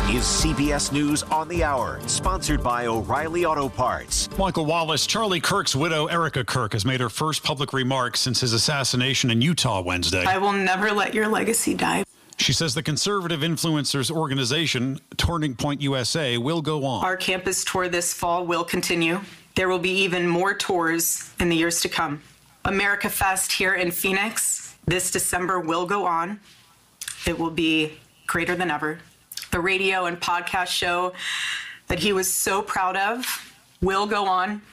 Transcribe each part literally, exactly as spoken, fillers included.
is C B S News on the Hour, sponsored by O'Reilly Auto Parts. Michael Wallace, Charlie Kirk's widow, Erica Kirk, has made her first public remarks since his assassination in Utah Wednesday. I will never let your legacy die. She says the conservative influencers organization, Turning Point U S A, will go on. Our campus tour this fall will continue. There will be even more tours in the years to come. America Fest here in Phoenix this December will go on. It will be greater than ever. The radio and podcast show that he was so proud of will go on.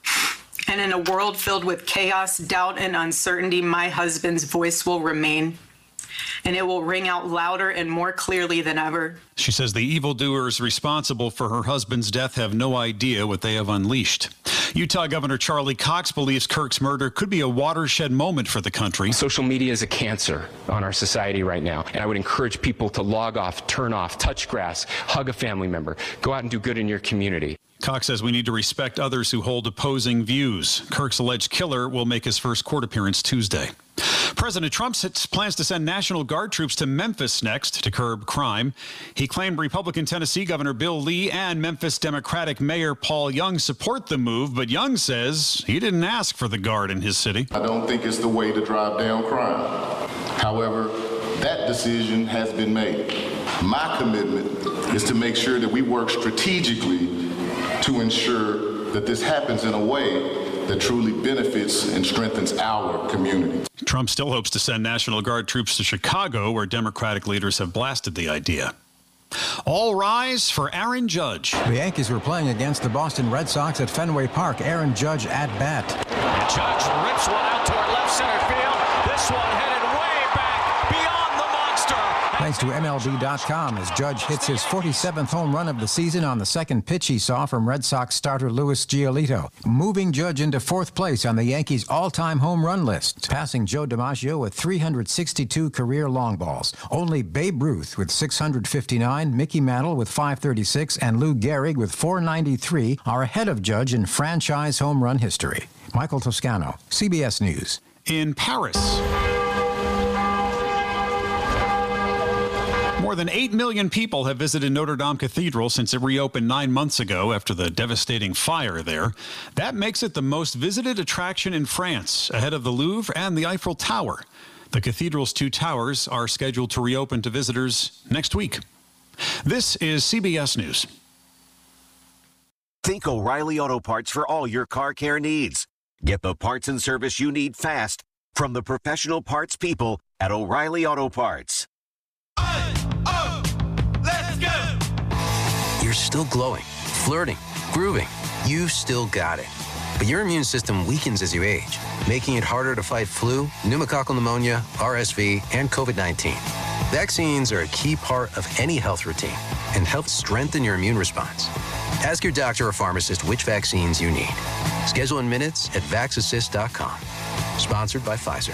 And in a world filled with chaos, doubt, and uncertainty, my husband's voice will remain. And it will ring out louder and more clearly than ever. She says the evildoers responsible for her husband's death have no idea what they have unleashed. Utah Governor Charlie Cox believes Kirk's murder could be a watershed moment for the country. Social media is a cancer on our society right now, and I would encourage people to log off, turn off, touch grass, hug a family member, go out and do good in your community. Cox says we need to respect others who hold opposing views. Kirk's alleged killer will make his first court appearance Tuesday. President Trump plans to send National Guard troops to Memphis next to curb crime. He claimed Republican Tennessee Governor Bill Lee and Memphis Democratic Mayor Paul Young support the move, but Young says he didn't ask for the Guard in his city. I don't think it's the way to drive down crime. However, that decision has been made. My commitment is to make sure that we work strategically to ensure that this happens in a way that truly benefits and strengthens our community. Trump still hopes to send National Guard troops to Chicago, where Democratic leaders have blasted the idea. All rise for Aaron Judge. The Yankees were playing against the Boston Red Sox at Fenway Park. Aaron Judge at bat. And Judge rips one out toward left center field. This one headed way back beyond the monster. Thanks to M L B dot com as Judge hits his forty-seventh home run of the season on the second pitch he saw from Red Sox starter Luis Giolito, moving Judge into fourth place on the Yankees' all-time home run list, passing Joe DiMaggio with three hundred sixty-two career long balls. Only Babe Ruth with six hundred fifty-nine, Mickey Mantle with five thirty-six, and Lou Gehrig with four ninety-three are ahead of Judge in franchise home run history. Michael Toscano, C B S News. In Paris, more than eight million people have visited Notre Dame Cathedral since it reopened nine months ago after the devastating fire there. That makes it the most visited attraction in France, ahead of the Louvre and the Eiffel Tower. The cathedral's two towers are scheduled to reopen to visitors next week. This is C B S News. Think O'Reilly Auto Parts for all your car care needs. Get the parts and service you need fast from the professional parts people at O'Reilly Auto Parts. You're still glowing, flirting, grooving. You've still got it. But your immune system weakens as you age, making it harder to fight flu, pneumococcal pneumonia, R S V, and COVID nineteen. Vaccines are a key part of any health routine and help strengthen your immune response. Ask your doctor or pharmacist which vaccines you need. Schedule in minutes at vax assist dot com. Sponsored by Pfizer.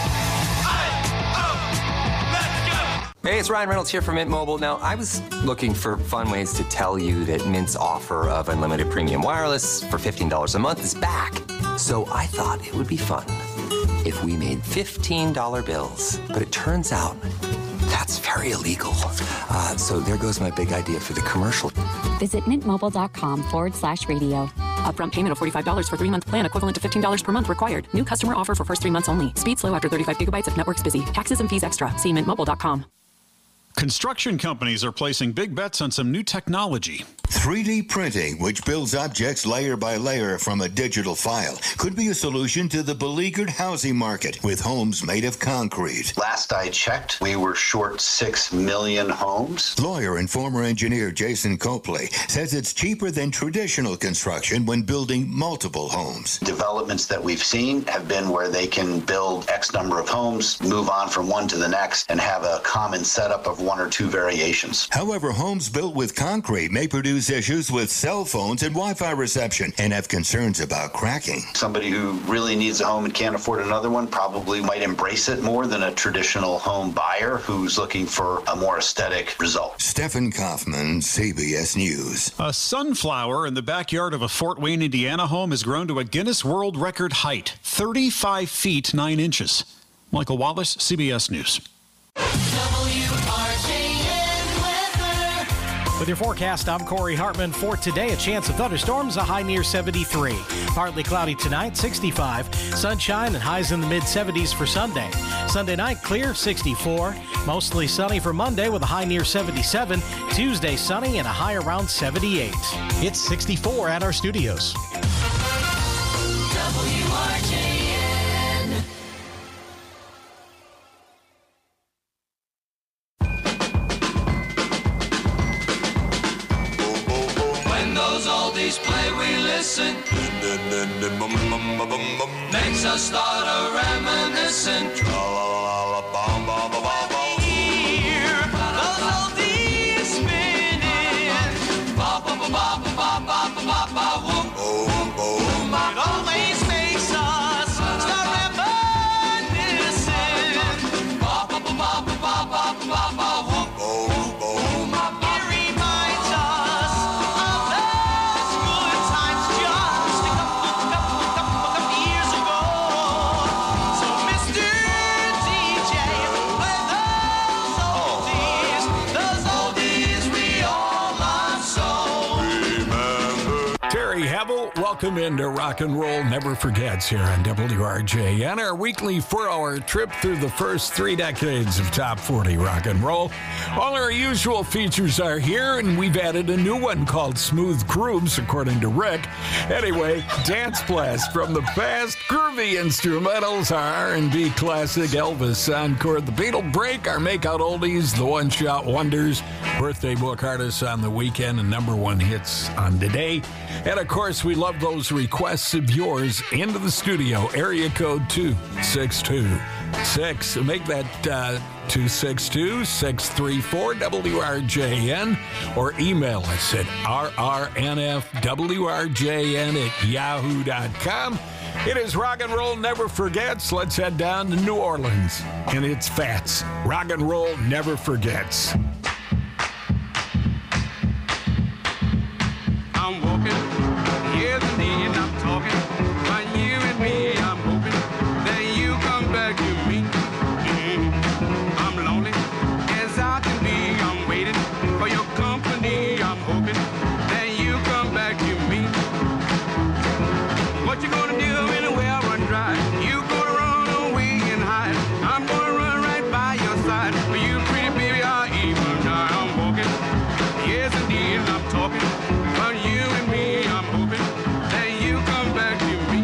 Hey, it's Ryan Reynolds here from Mint Mobile. Now, I was looking for fun ways to tell you that Mint's offer of unlimited premium wireless for fifteen dollars a month is back. So I thought it would be fun if we made fifteen dollar bills. But it turns out that's very illegal. Uh, so there goes my big idea for the commercial. Visit mintmobile.com forward slash radio. Upfront payment of forty-five dollars for three-month plan equivalent to fifteen dollars per month required. New customer offer for first three months only. Speed slow after thirty-five gigabytes if network's busy. Taxes and fees extra. See mint mobile dot com. Construction companies are placing big bets on some new technology. three D printing, which builds objects layer by layer from a digital file, could be a solution to the beleaguered housing market with homes made of concrete. Last I checked, we were short six million homes. Lawyer and former engineer Jason Copley says it's cheaper than traditional construction when building multiple homes. Developments that we've seen have been where they can build X number of homes, move on from one to the next, and have a common setup of one or two variations. However, homes built with concrete may produce issues with cell phones and Wi-Fi reception and have concerns about cracking. Somebody who really needs a home and can't afford another one probably might embrace it more than a traditional home buyer who's looking for a more aesthetic result. Stephen Kaufman, C B S News. A sunflower in the backyard of a Fort Wayne, Indiana home has grown to a Guinness World Record height, thirty-five feet, nine inches. Michael Wallace, C B S News. W R J N weather. With your forecast, I'm Corey Hartman. For today, a chance of thunderstorms, a high near seventy-three. Partly cloudy tonight, sixty-five. Sunshine and highs in the mid seventies for Sunday. Sunday night, clear, sixty-four. Mostly sunny for Monday with a high near seventy-seven. Tuesday, sunny and a high around seventy-eight. It's sixty-four at our studios. W R J N. When those oldies play, we listen. Makes us start a reminiscing. Hear those oldies spinning. Ba ba ba ba ba ba ba ba ba whoop. It always makes us start reminiscing. Ba ba ba ba ba ba ba ba ba whoop. It reminds us of those good times just a couple, couple, couple, couple years ago. So Mister D J, play those oldies, those oldies we all love so. Terry Havel, welcome into Rock and Roll Never Forgets here on W R J N, our weekly four-hour trip through the first three decades of Top forty Rock and Roll. All our usual features are here, and we've added a new one called Smooth Grooves, according to Rick. Anyway, Dance Blast from the past, groovy instrumentals, our R and B classic Elvis Encore, the Beatle Break, our Makeout Oldies, the One-Shot Wonders, birthday book artists on the weekend, and number one hits on today. And, of course, we love those requests of yours into the studio. Area code two six two six. Make that uh, two six two, six three four W R J N or email us at R R N F W R J N at yahoo dot com. It is Rock and Roll Never Forgets. Let's head down to New Orleans. And it's Fats. Rock and Roll Never Forgets. I'm walking, yes indeed, and I'm talking. But you and me, I'm hoping that you come back to me. Mm-hmm. I'm lonely as I can be. I'm waiting for your company. I'm hoping that you come back to me. What you gonna do when the well run dry? You gonna run away and hide. I'm gonna run right by your side. For you, pretty baby, I'll even die. I'm walking, yes indeed, and I'm talking. But you and me, I'm hoping that you come back to me.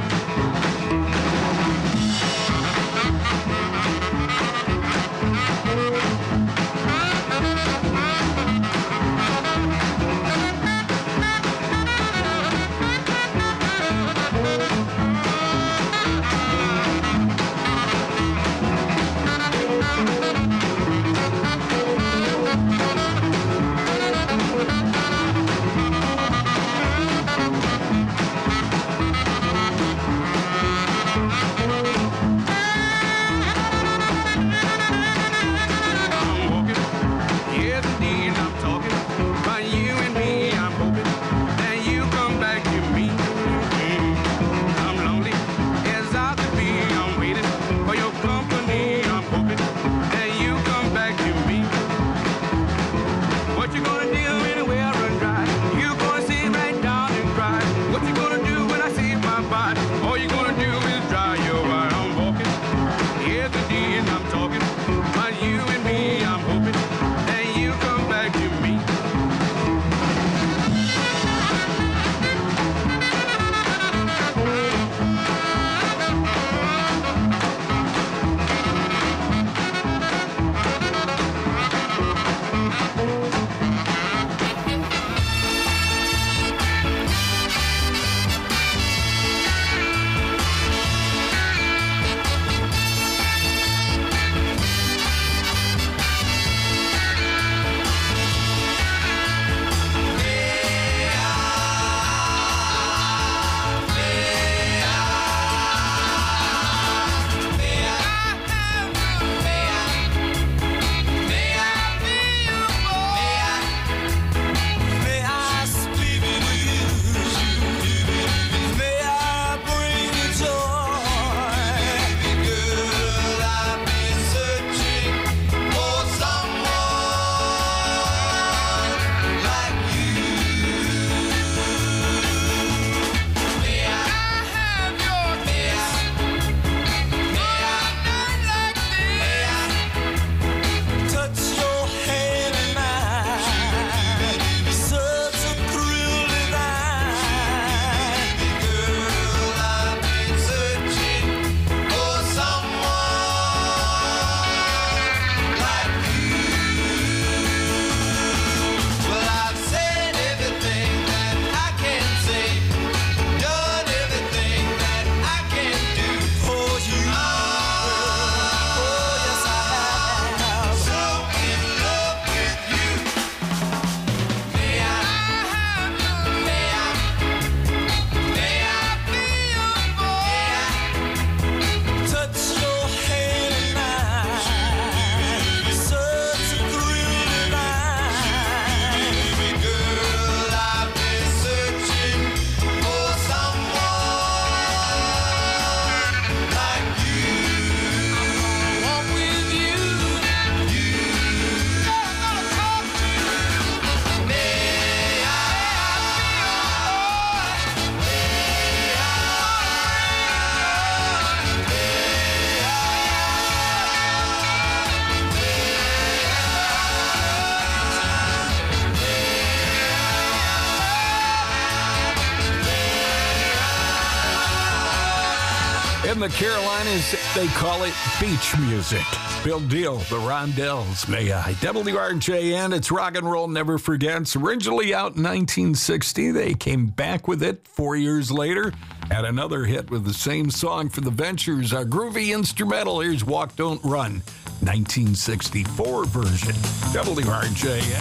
in the Carolinas, they call it beach music. Bill Deal, the Rondells, May I. W R J N, it's Rock and Roll Never Forgets. Originally out in nineteen sixty, they came back with it four years later. Had another hit with the same song for the Ventures, a groovy instrumental. Here's Walk, Don't Run, nineteen sixty-four version. W R J N.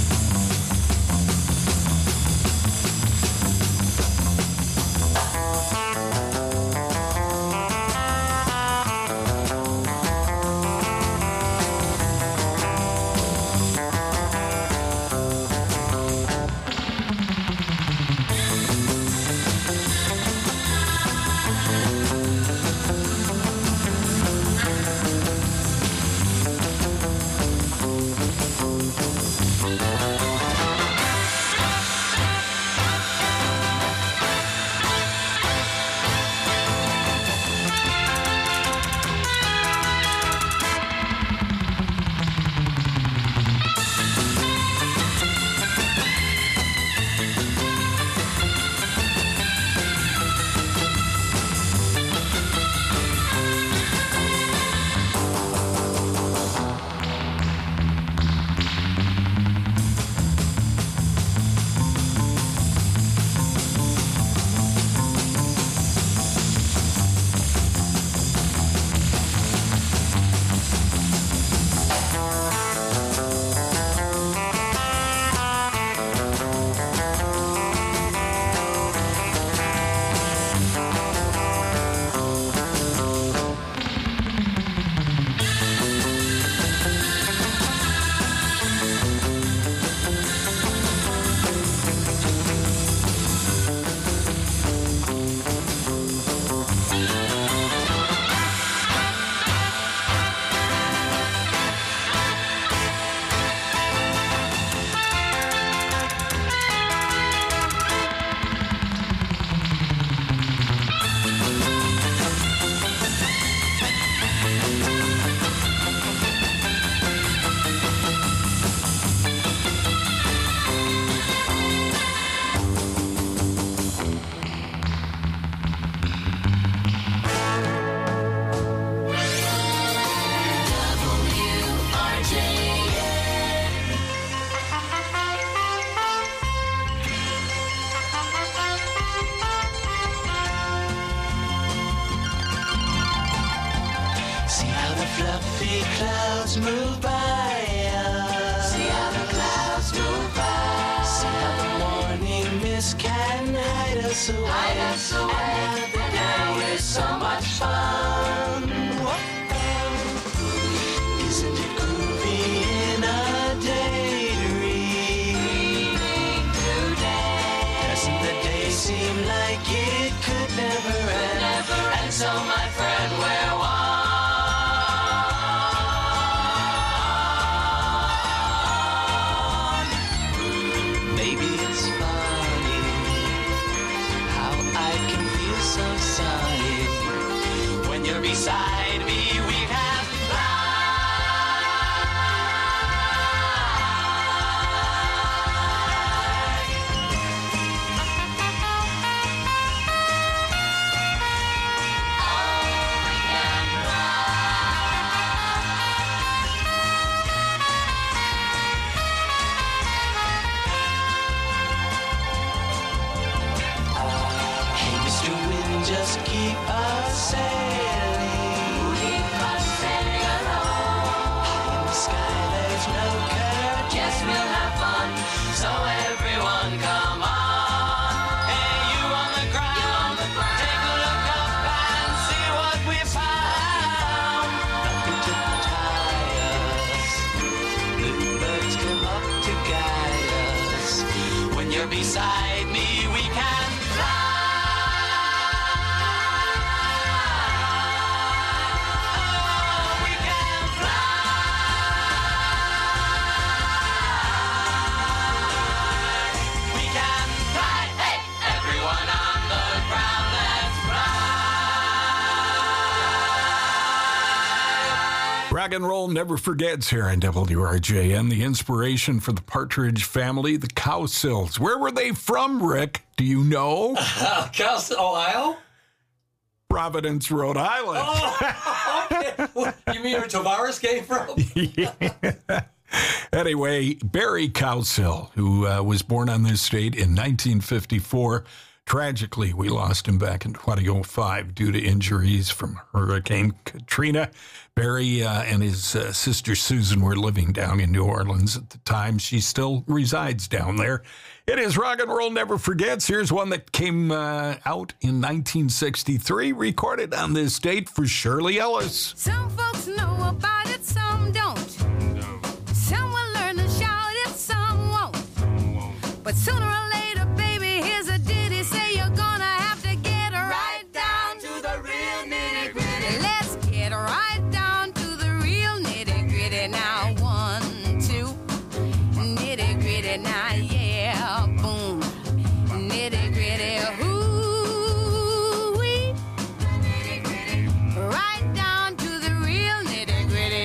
fluffy clouds move by us. See how the clouds move by. See how the morning mist can hide us away. Hide us away. And the day is so much fun. Isn't it groovy in a daydream? Doesn't the day seem like it could never end? Never and so, my friend, we're one. Beside me, we can Hey, Mister Wind, just keep us sailing. So everyone come on. Hey, you on the ground, you on the ground. Take a look up and see what we found. Nothing to tie us. Bluebirds come up to guide us. When you're beside me, we can fly. Rock and Roll Never Forgets here on W R J N. The inspiration for the Partridge Family, the Cowsills. Where were they from, Rick? Do you know? Uh, Cowsill, Ohio? Providence, Rhode Island. Oh, okay. Well, you mean where Tavares came from? Yeah. Anyway, Barry Cowsill, who uh, was born on this date in nineteen fifty-four. Tragically, we lost him back in twenty oh five due to injuries from Hurricane Katrina. Barry uh, and his uh, sister Susan were living down in New Orleans at the time. She still resides down there. It is Rock and Roll Never Forgets. Here's one that came uh, out in nineteen sixty-three, recorded on this date for Shirley Ellis. Some folks know about it, some don't. Some will learn to shout it, some won't. But sooner or later, baby, here's a ditty. Say you're gonna have to get right down to the real nitty gritty. Let's get right down to the real nitty gritty now. One, two, nitty gritty now, yeah, boom, nitty gritty, ooh wee. Right down to the real nitty gritty.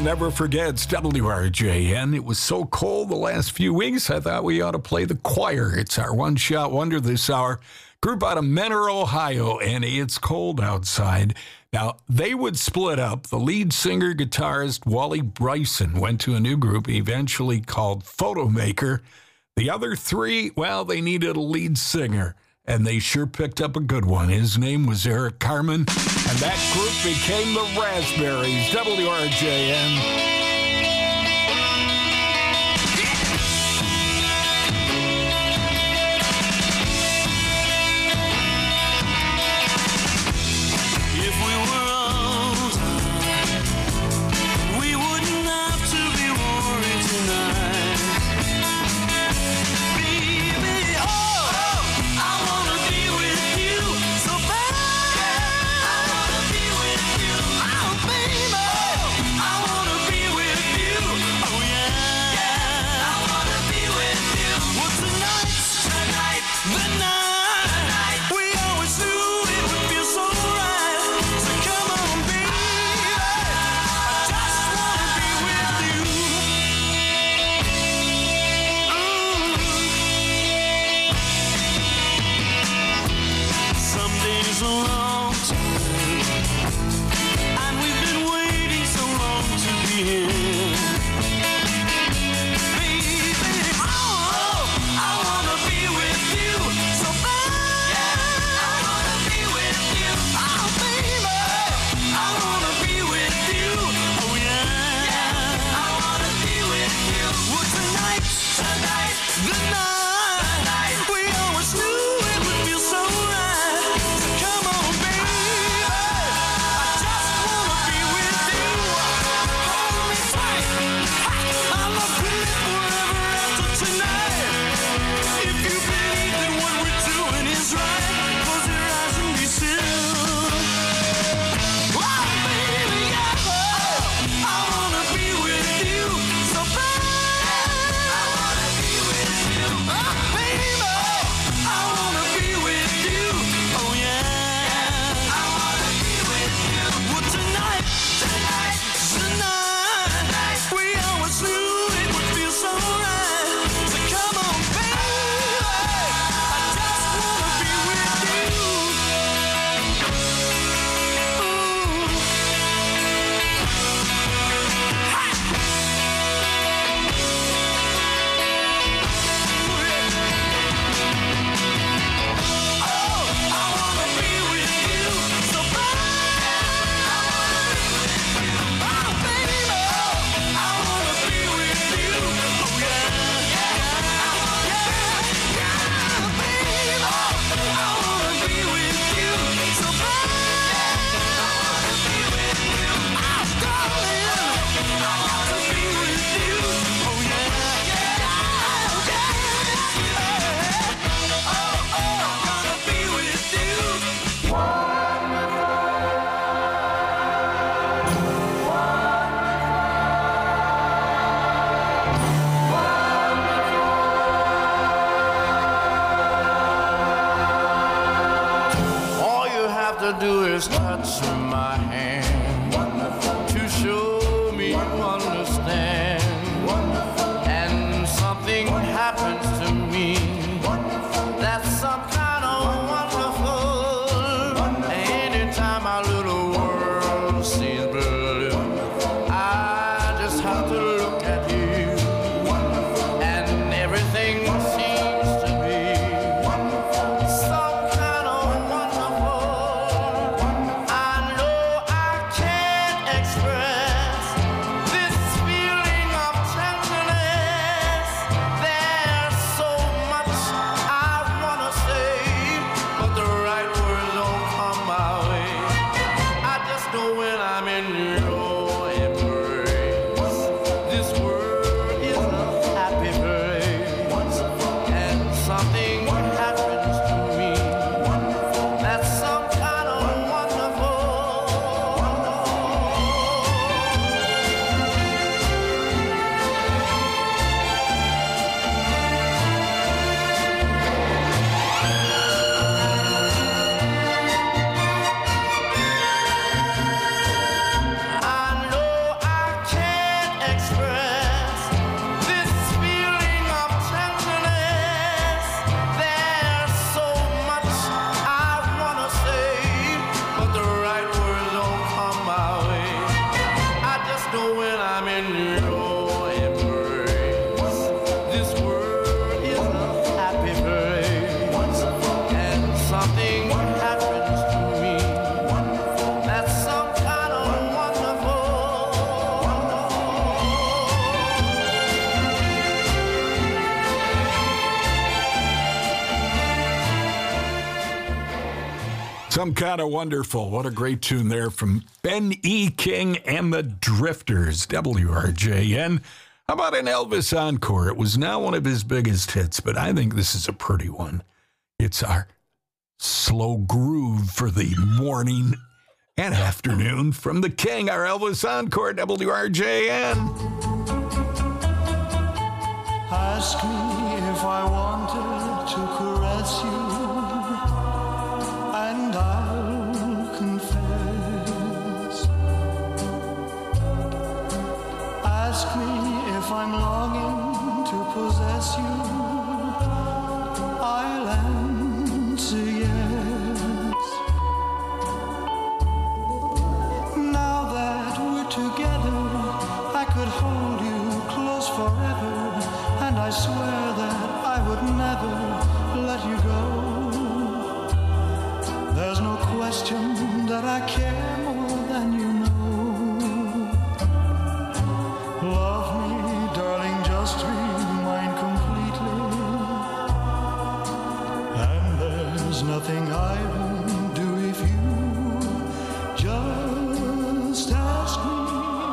never forgets W R J N. It was so cold the last few weeks, I thought we ought to play The Choir. It's our one-shot wonder this hour. Group out of Mentor, Ohio, and It's Cold Outside. Now, they would split up. The lead singer, guitarist Wally Bryson went to a new group eventually called Photomaker. The other three, well, they needed a lead singer, and they sure picked up a good one. His name was Eric Carmen, and that group became the Raspberries. W R J N. Do is touch my hand to show me you understand. And something happens to me that's some kind of wonderful. Anytime my little world seems blue, I just have to look at you, and everything seems to be some kind of wonderful. I know I can't Some Kind of Wonderful. What a great tune there from Ben E. King and the Drifters, W R J N. How about an Elvis encore? It was not one of his biggest hits, but I think this is a pretty one. It's our slow groove for the morning and afternoon from the King, our Elvis encore, W R J N. Ask me if I wanted to caress you, and I'll confess. Ask me if I'm longing to possess you, I'll answer yes. Now that we're together, I could hold you close forever, and I swear that I would never let you go. There's no question that I care more than you know. Love me, darling, just be mine completely, and there's nothing I won't do if you just ask me.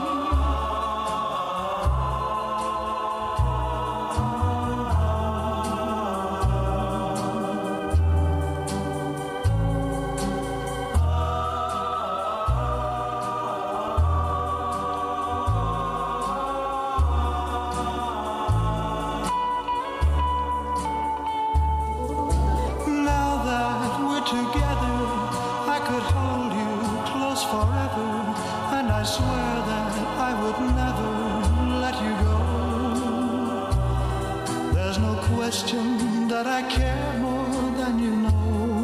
That I care more than you know.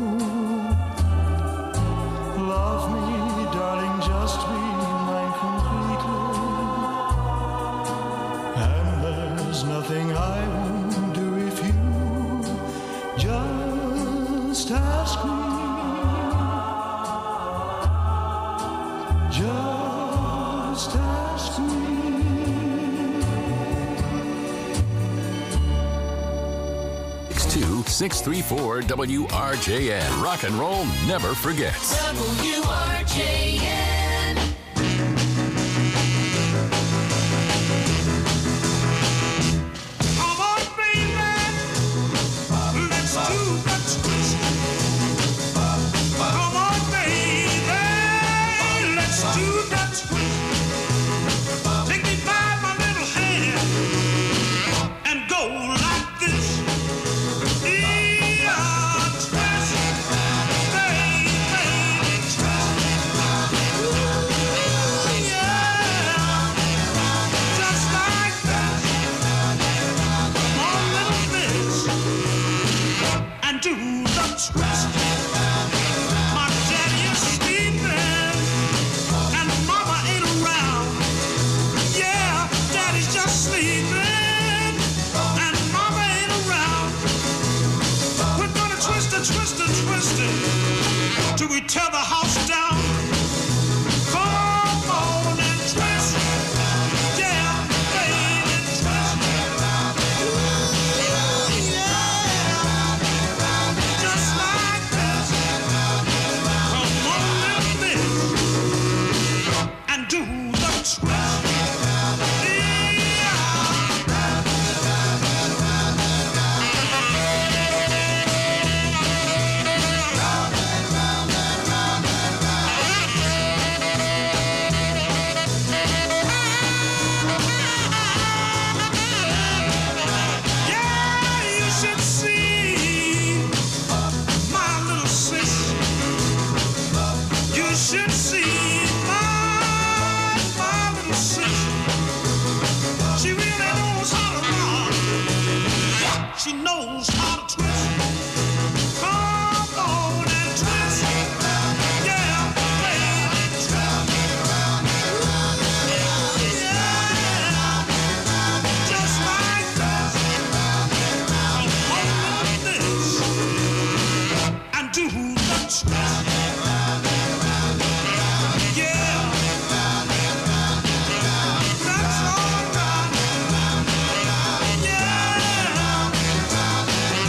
Love me, darling, just be mine completely, and there's nothing I won't do if you just ask me. Just ask me. six three four W R J N. Rock and roll never forgets. W R J N. Come on, baby. Let's do the twist. Come on, baby. Let's do the twist. Take me by my little hand and go like this. Till we tear the house down. Come on and twist. Yeah, baby, twist. Yeah. Just like this. Come on and live and do the twist. She knows how to twist. Come on and twist. Yeah, baby, twist. Yeah, just like that. Come on with this and do the twist. Yeah, that's all right. Yeah.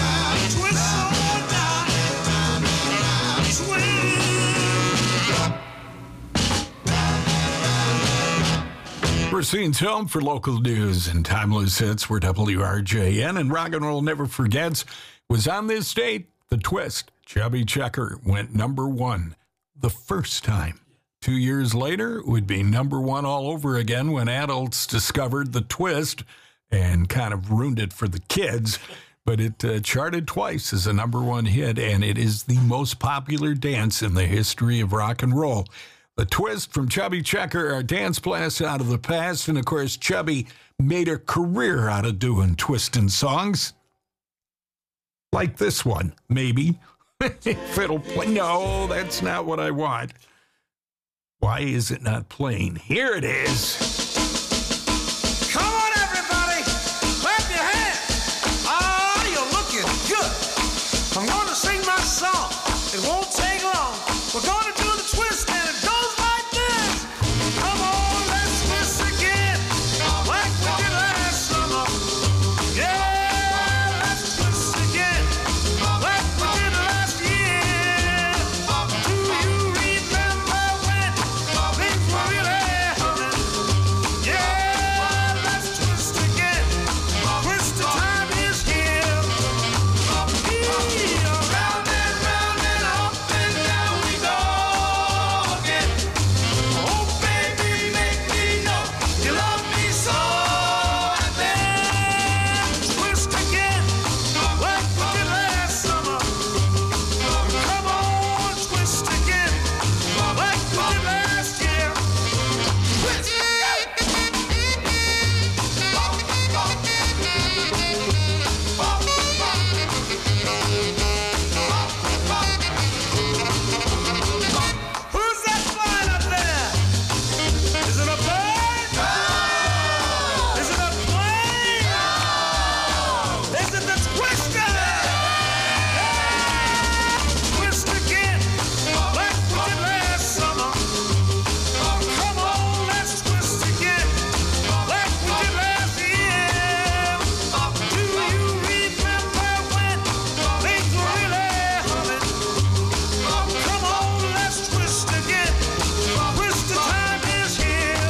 scenes home for local news and timeless hits where W R J N and Rock and Roll Never Forgets was on this date. The Twist, Chubby Checker, went number one the first time. Two years later, it would be number one all over again when adults discovered The Twist and kind of ruined it for the kids. But it uh, charted twice as a number one hit, and it is the most popular dance in the history of rock and roll. The Twist from Chubby Checker, our dance blast out of the past. And, of course, Chubby made a career out of doing twisting songs. Like this one, maybe. Fiddle play. No, that's not what I want. Why is it not playing? Here it is. Come on, everybody. Clap your hands. Ah, you're looking good. I'm going to sing my song. It won't take long. We're going to do the twist, and it goes like this. Come on, let's twist again. Like we did last summer. Yeah, let's twist again. Like we did last year. Do you remember when things were really humming? Yeah, let's twist again. Twist the time is here. Round and round and up and down we go again. Oh, baby, make me know you love me so. And then twist again, like we did last summer. Come on, twist again, like we did last year. Twist. Who's that flying up there? Is it a bird? Is it a plane? Is it the twister? Twist again, like we did last summer. Come on, let's twist again, like we did last year. Do you remember when things were really humming? Come on, let's twist again. Twist the time is here.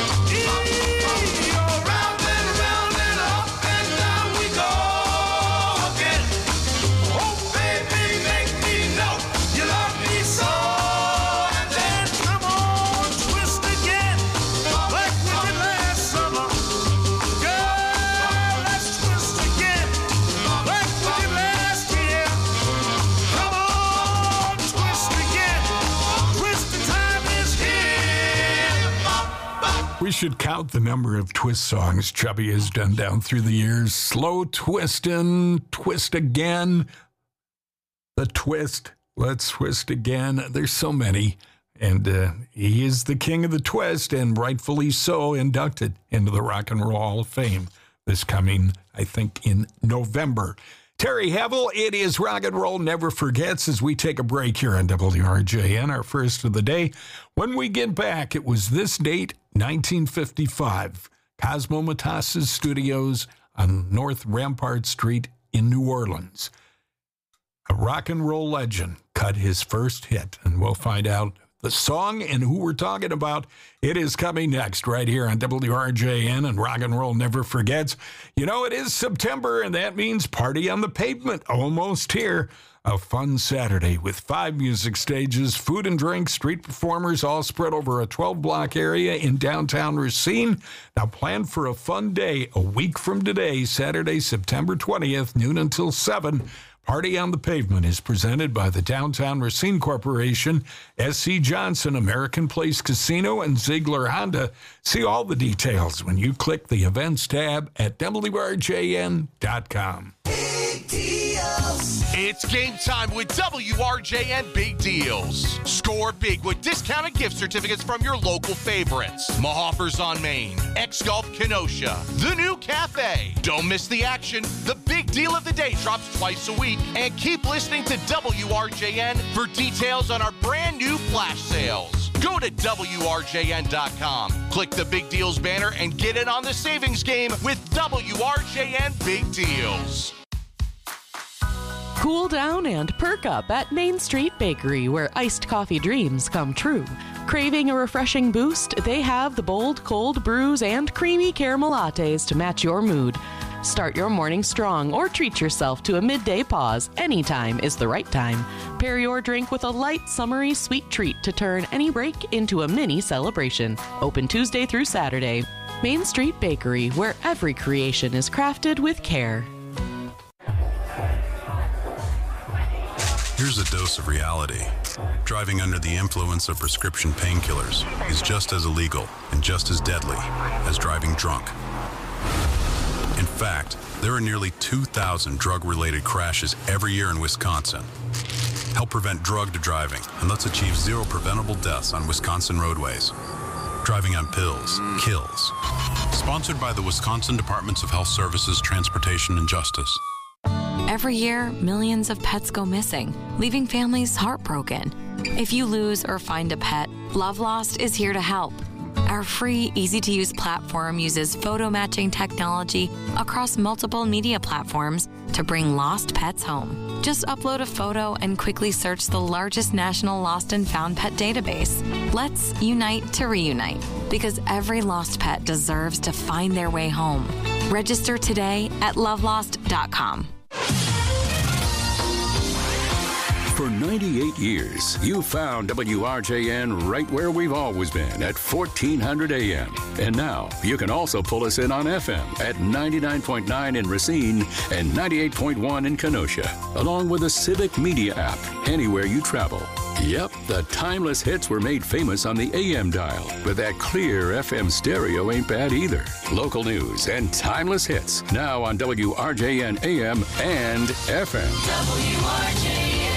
Round and round and up and down we go again. Oh, baby, make me know you love me so. And then come on, twist again, like we did last summer. Girl, let's twist again, like we did last year. Come on, twist again. Twist the time is here. We should count the number of twist songs Chubby has done down through the years. Slow twistin', twist again, the twist, let's twist again. There's so many. And uh, he is the king of the twist, and rightfully so, inducted into the Rock and Roll Hall of Fame this coming, I think, in November. Terry Havel, it is Rock and Roll Never Forgets as we take a break here on W R J N, our first of the day. When we get back, it was this date, nineteen fifty-five, Cosmo Matas's studios on North Rampart Street in New Orleans. A rock and roll legend cut his first hit, and we'll find out the song and who we're talking about. It is coming next right here on W R J N and Rock and Roll Never Forgets. You know, it is September, and that means Party on the Pavement almost here. A fun Saturday with five music stages, food and drink, street performers, all spread over a twelve-block area in downtown Racine. Now plan for a fun day a week from today, Saturday, September twentieth, noon until seven. Party on the Pavement is presented by the Downtown Racine Corporation, S C Johnson, American Place Casino, and Ziegler Honda. See all the details when you click the events tab at W R J N dot com. It's game time with W R J N Big Deals. Score big with discounted gift certificates from your local favorites. Mahoffers on Main, X-Golf Kenosha, The New Cafe. Don't miss the action. The big deal of the day drops twice a week. And keep listening to W R J N for details on our brand new flash sales. Go to W R J N dot com, click the Big Deals banner, and get in on the savings game with W R J N Big Deals. Cool down and perk up at Main Street Bakery, where iced coffee dreams come true. Craving a refreshing boost? They have the bold cold brews and creamy caramel lattes to match your mood. Start your morning strong or treat yourself to a midday pause. Anytime is the right time. Pair your drink with a light, summery, sweet treat to turn any break into a mini celebration. Open Tuesday through Saturday. Main Street Bakery, where every creation is crafted with care. Here's a dose of reality. Driving under the influence of prescription painkillers is just as illegal and just as deadly as driving drunk. In fact, there are nearly two thousand drug-related crashes every year in Wisconsin. Help prevent drug driving and let's achieve zero preventable deaths on Wisconsin roadways. Driving on pills kills. Sponsored by the Wisconsin Departments of Health Services, Transportation, and Justice. Every year, millions of pets go missing, leaving families heartbroken. If you lose or find a pet, Love Lost is here to help. Our free, easy-to-use platform uses photo matching technology across multiple media platforms to bring lost pets home. Just upload a photo and quickly search the largest national lost and found pet database. Let's unite to reunite, because every lost pet deserves to find their way home. Register today at love lost dot com. For ninety-eight years, you found W R J N right where we've always been at fourteen hundred A M. And now you can also pull us in on F M at ninety-nine point nine in Racine and ninety-eight point one in Kenosha, along with the Civic Media app anywhere you travel. Yep, the timeless hits were made famous on the A M dial, but that clear F M stereo ain't bad either. Local news and timeless hits now on W R J N A M and F M. W R J N.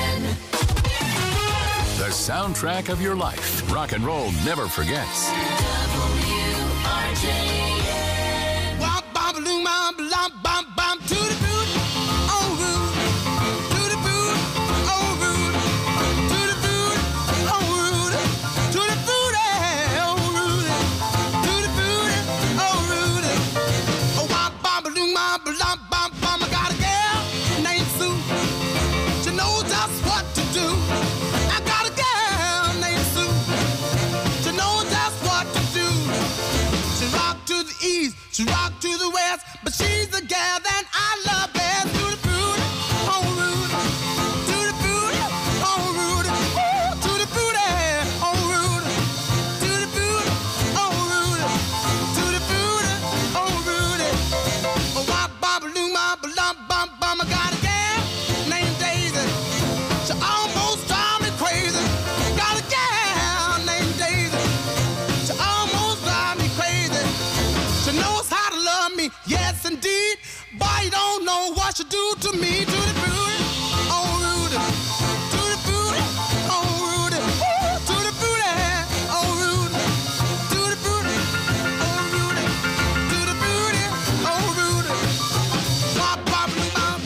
The soundtrack of your life. Rock and roll never forgets. W R J N. Wop, bop, loom, bop, lop, bop, bop, to the boot, oh, rude. To the boot, oh, rude. To the boot, oh, rude. To the boot, oh, rude. To the boot, oh, rude. Oh, wop, bop, loom, bop, lop, bop, bop. I got a girl named Sue. She knows just what to do. I got a girl named Sue. She knows just what to do. She rock to the east, she rock to the west, but she's the gal that I love best. To the booty, oh rude. To the booty, oh rude. Ooh, to the booty, oh rude. To the booty, oh rude. To the booty, oh rude. Oh, wop, bop, loom, bop, lop, bop, bop. I got a gal named Daisy. She almost drives me crazy. Got a gal named Daisy. She almost drives me crazy. She knows how to love me, yes indeed. Boy, you don't know what she do to me. To the booty, oh rude. To the booty, oh rude. Ooh, to the booty, oh rude. To the booty, oh rude. To the booty, oh rude. Wop, wop, loom, bop.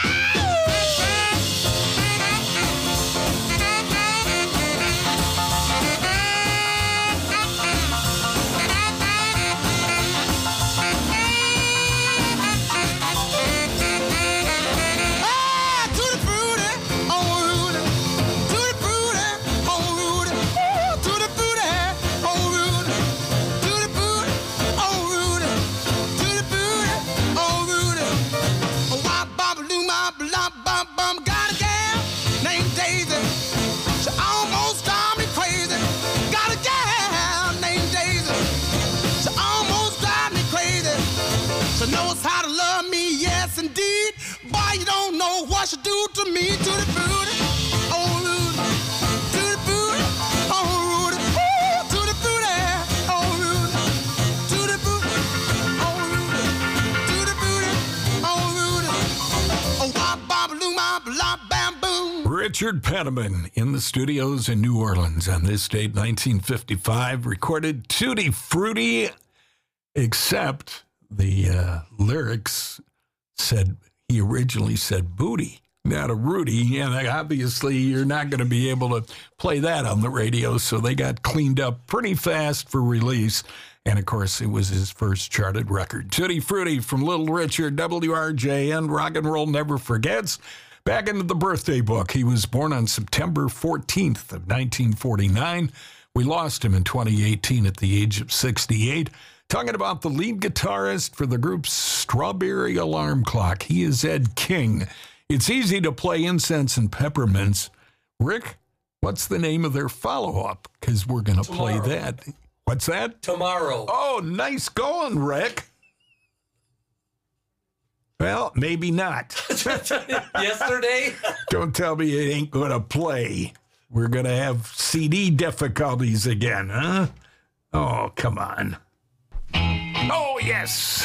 Ah, to the booty, oh rude. To the booty, oh rude. Ooh, to the booty, oh rude. To the booty, oh rude. To the booty, oh rude. Oh, wop, bop, loom, bop, lop, bop, bop. Got a gal named Daisy. She almost drives me crazy. Got a gal named Daisy. She almost drives me crazy. She knows how to love me, yes indeed. Boy, you don't know what she do to me. To the booty, oh rude. To the booty, oh rude. Ooh, to the booty, oh rude. To the booty, oh rude. To the booty, oh rude. Oh, wop, bop, loom, bop, lop, bam, boom. Richard Penniman in the studios in New Orleans on this date, nineteen fifty-five, recorded Tutti Frutti, except the uh, lyrics said, he originally said booty, not a Rudy, and obviously you're not going to be able to play that on the radio, so they got cleaned up pretty fast for release. And, of course, it was his first charted record. Tutti Frutti from Little Richard, W R J N, Rock and Roll Never Forgets. Back into the birthday book. He was born on September fourteenth of nineteen forty-nine. We lost him in twenty eighteen at the age of sixty-eight. Talking about the lead guitarist for the group Strawberry Alarm Clock. He is Ed King. It's easy to play Incense and Peppermints. Rick, what's the name of their follow-up? Because we're going to play that. What's that? Tomorrow. Oh, nice going, Rick. Well, maybe not. Yesterday? Don't tell me it ain't going to play. We're going to have C D difficulties again, huh? Oh, come on. Oh, yes.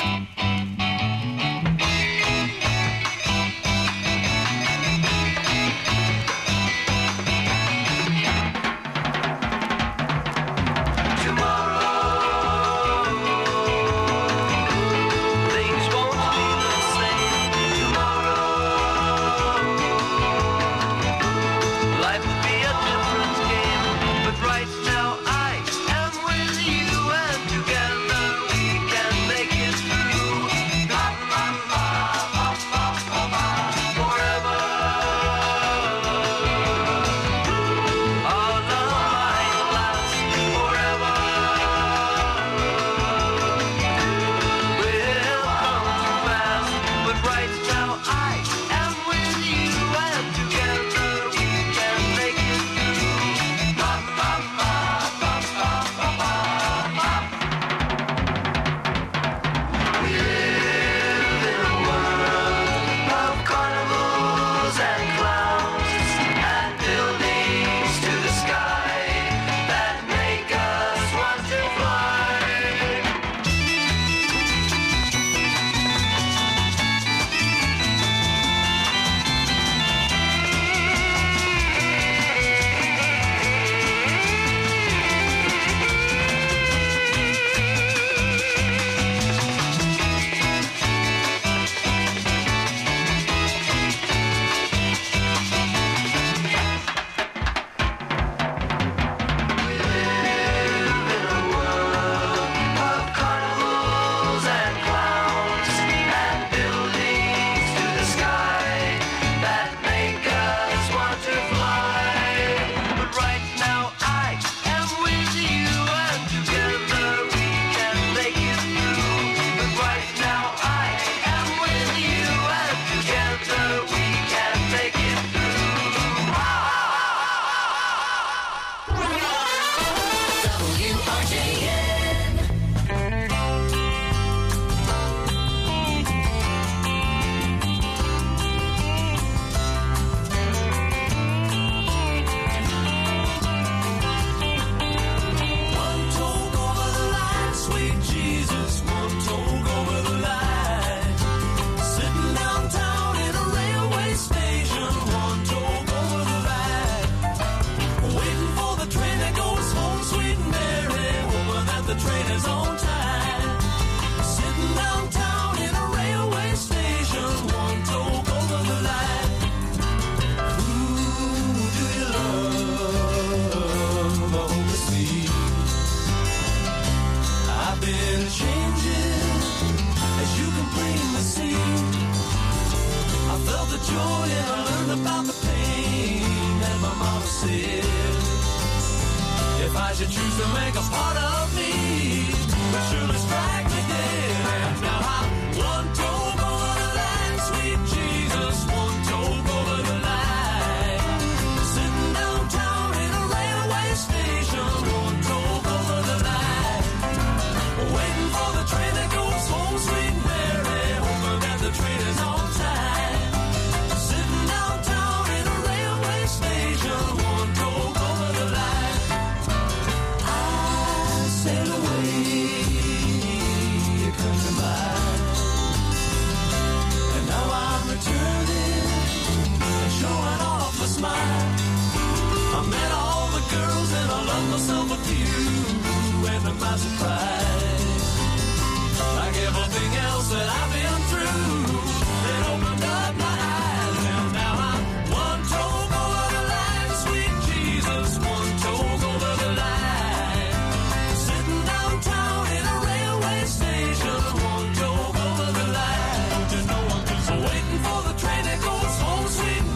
Waiting for the train that goes home, sweet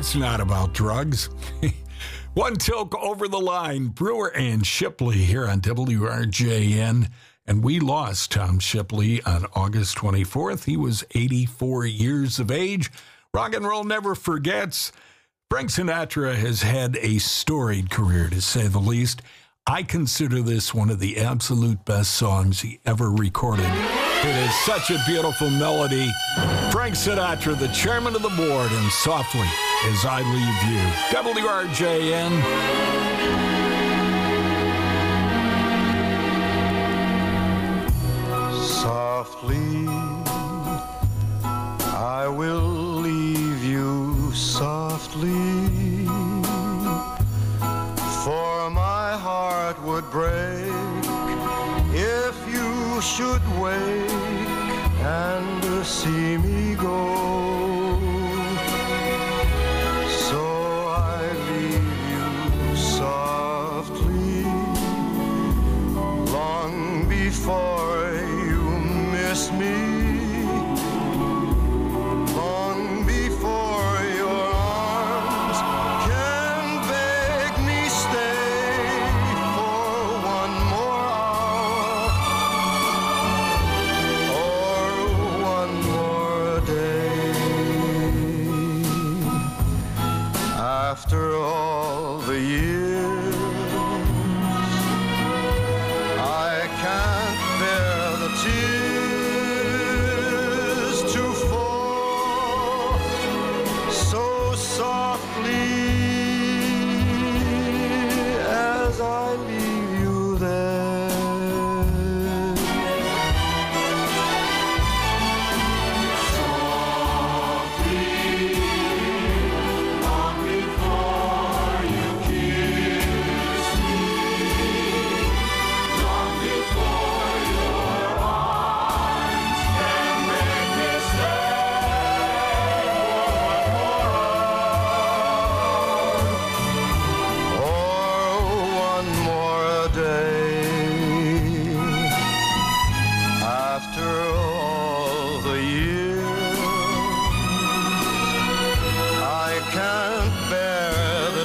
it's not about drugs. One Tilk over the line, Brewer and Shipley here on W R J N. And we lost Tom Shipley on August twenty-fourth. He was eighty-four years of age. Rock and roll never forgets. Frank Sinatra has had a storied career, to say the least. I consider this one of the absolute best songs he ever recorded. It is such a beautiful melody. Frank Sinatra, the chairman of the board, and Softly As I Leave You. W R J N. Softly, I will leave you softly, for my heart would break if you should wake and see me go. So I leave you softly, long before you miss me, long before your arms can beg me stay for one more hour or one more day. After all the years, I can't bear the tears to fall so softly as I leave you there. Softly, long before you kiss me, long before your arms can make me stay for one more hour or one more day. After all the years, I can't bear the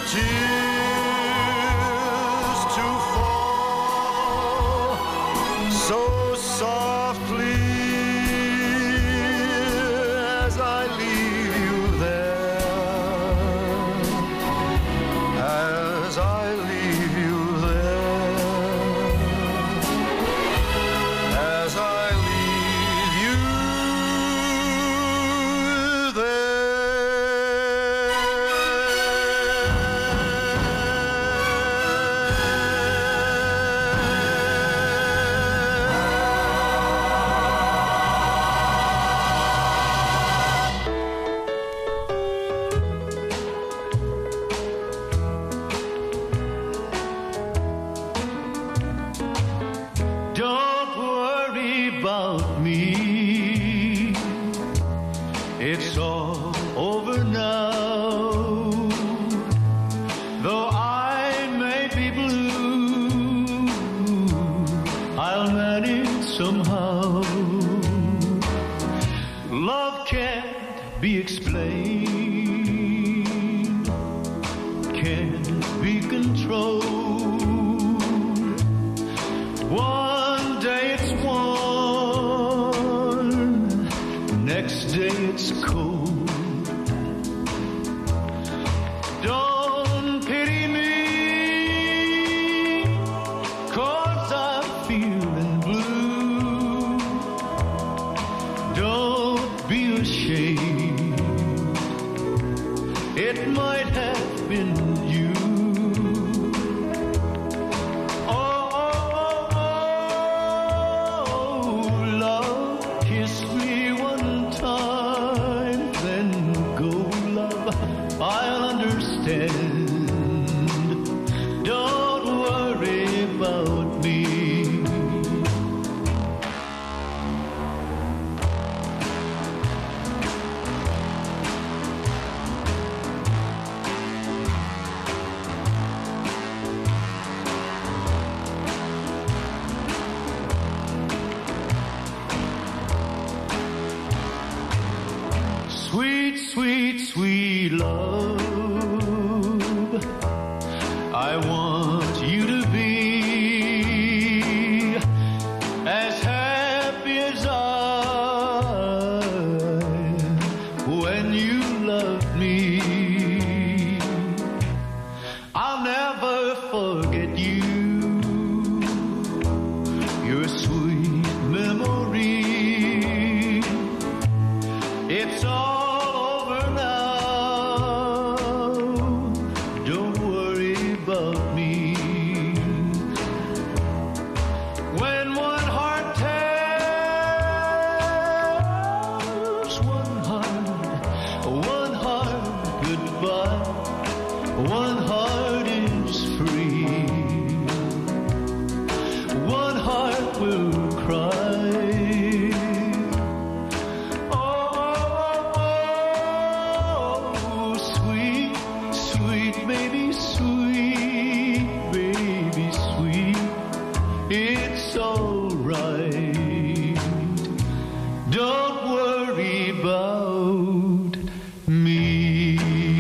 tears to fall so softly as I leave you there, as I leave you there, as I leave you Don't worry about me, it's all over now. Though I may be blue, I'll manage somehow. Love can't be explained, can't be controlled. One day it's warm, next day it's cold. Don't pity me, 'cause I'm feeling blue. Don't be ashamed, it might have been you. I'll understand. Don't worry about me. Sweet, sweet, sweet love, will cry. Oh, sweet, sweet baby, sweet baby, sweet. It's all right. Don't worry about me.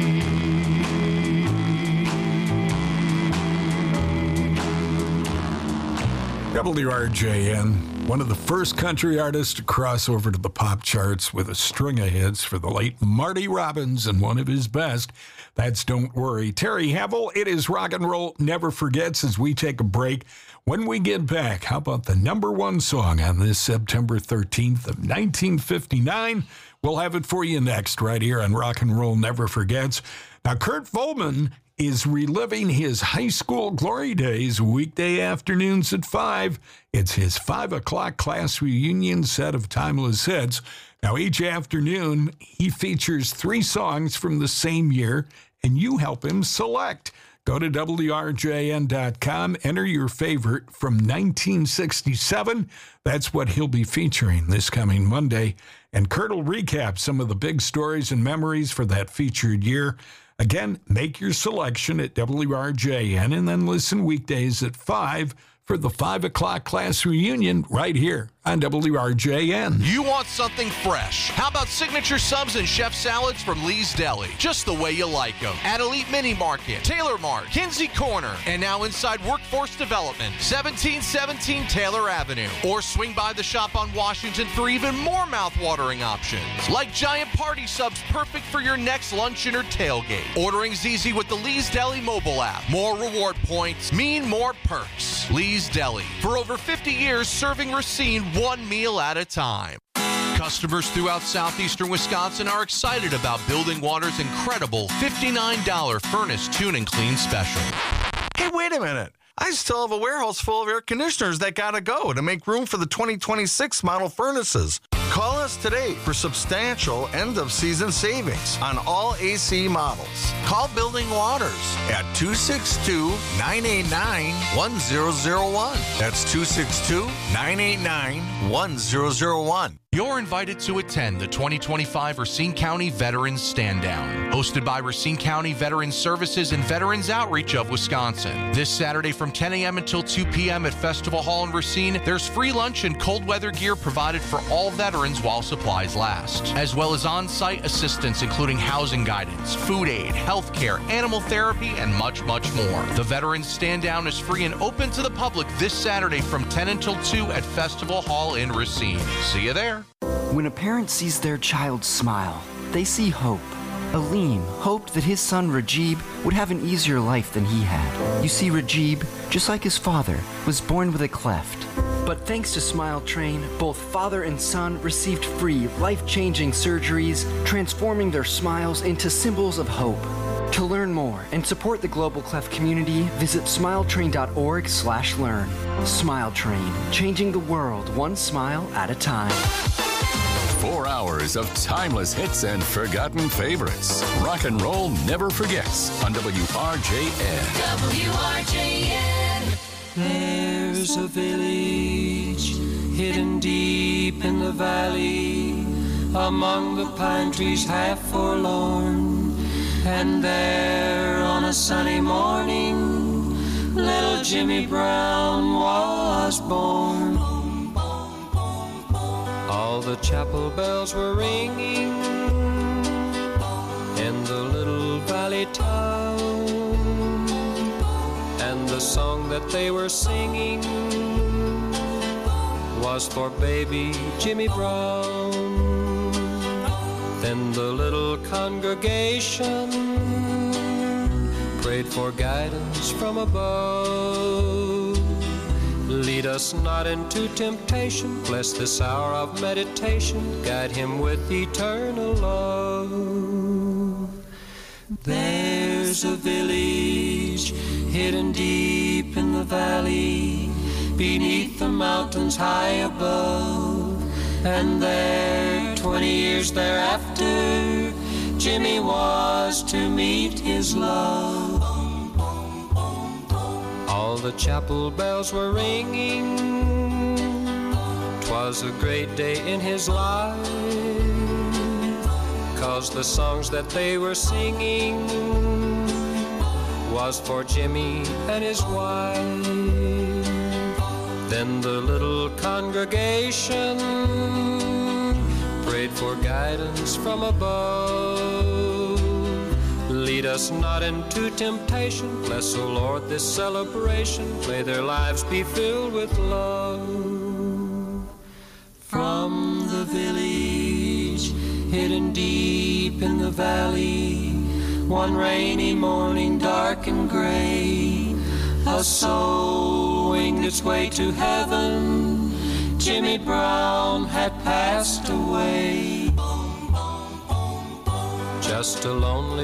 W R J N, one of the first country artists to cross over to the pop charts with a string of hits for the late Marty Robbins, and one of his best. That's Don't Worry. Terry Havel, it is Rock and Roll Never Forgets as we take a break. When we get back, how about the number one song on this September thirteenth of nineteen fifty-nine? We'll have it for you next right here on Rock and Roll Never Forgets. Now, Kurt Volman is reliving his high school glory days weekday afternoons at five. It's his five o'clock class reunion set of timeless hits. Now, each afternoon, he features three songs from the same year, and you help him select. Go to W R J N dot com, enter your favorite from nineteen sixty-seven. That's what he'll be featuring this coming Monday. And Kurt will recap some of the big stories and memories for that featured year. Again, make your selection at W R J N and then listen weekdays at five for the five o'clock class reunion right here on W R J N. You want something fresh? How about signature subs and chef salads from Lee's Deli? Just the way you like them. At Elite Mini Market, Taylor Mart, Kinsey Corner, and now inside Workforce Development, seventeen seventeen Taylor Avenue. Or swing by the shop on Washington for even more mouth-watering options, like giant party subs perfect for your next luncheon or tailgate. Ordering's easy with the Lee's Deli mobile app. More reward points mean more perks. Lee's Deli. For over fifty years, serving Racine one meal at a time. Customers throughout southeastern Wisconsin are excited about Building Water's incredible fifty-nine dollars furnace tune and clean special. Hey, wait a minute. I still have a warehouse full of air conditioners that gotta go to make room for the twenty twenty-six model furnaces. Call us today for substantial end-of-season savings on all A C models. Call Building Waters at two six two, nine eight nine, one zero zero one. That's two six two, nine eight nine, one zero zero one. You're invited to attend the twenty twenty-five Racine County Veterans Stand Down, hosted by Racine County Veterans Services and Veterans Outreach of Wisconsin. This Saturday from ten a.m. until two p.m. at Festival Hall in Racine, there's free lunch and cold weather gear provided for all veterans while supplies last, as well as on-site assistance including housing guidance, food aid, health care, animal therapy, and much, much more. The Veterans Stand Down is free and open to the public this Saturday from ten until two at Festival Hall in Racine. See you there. When a parent sees their child smile, they see hope. Aleem hoped that his son Rajib would have an easier life than he had. You see, Rajib, just like his father, was born with a cleft. But thanks to Smile Train, both father and son received free, life-changing surgeries, transforming their smiles into symbols of hope. To learn more and support the Global Cleft community, visit smiletrain.org slash learn. Smile Train, changing the world one smile at a time. Four hours of timeless hits and forgotten favorites. Rock and Roll Never Forgets on W R J N. W R J N. There's a village hidden deep in the valley, among the pine trees half forlorn. And there on a sunny morning, little Jimmy Brown was born. All the chapel bells were ringing in the little valley town, and the song that they were singing was for baby Jimmy Brown. Then the little congregation prayed for guidance from above. Lead us not into temptation, bless this hour of meditation, guide him with eternal love. There's a village hidden deep in the valley, beneath the mountains high above, and there, twenty years thereafter, Jimmy was to meet his love. All the chapel bells were ringing 'Twas a great day in his life, 'cause the songs that they were singing was for Jimmy and his wife. Then the little congregation prayed for guidance from above. Lead us not into temptation. Bless, O Lord, this celebration. May their lives be filled with love. From the village, hidden deep in the valley, one rainy morning, dark and gray, a soul winged its way to heaven. Jimmy Brown had passed away. Just a lonely